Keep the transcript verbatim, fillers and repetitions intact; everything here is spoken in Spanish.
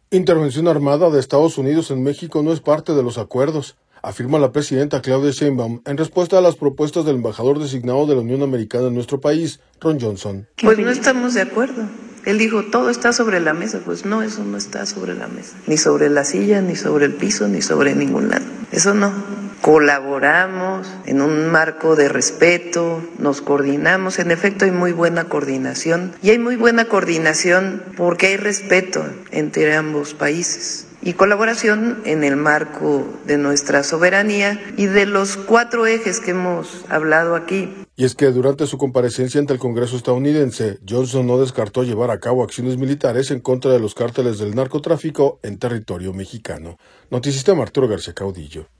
Intervención armada de Estados Unidos en México no es parte de los acuerdos, afirma la presidenta Claudia Sheinbaum en respuesta a las propuestas del embajador designado de la Unión Americana en nuestro país, Ron Johnson. Pues no estamos de acuerdo. Él dijo, todo está sobre la mesa. Pues no, eso no está sobre la mesa. Ni sobre la silla, ni sobre el piso, ni sobre ningún lado. Eso no. Colaboramos en un marco de respeto, nos coordinamos. En efecto, hay muy buena coordinación. Y hay muy buena coordinación porque hay respeto entre ambos países. Y colaboración en el marco de nuestra soberanía y de los cuatro ejes que hemos hablado aquí. Y es que durante su comparecencia ante el Congreso estadounidense, Johnson no descartó llevar a cabo acciones militares en contra de los cárteles del narcotráfico en territorio mexicano. Noticista Arturo García Caudillo.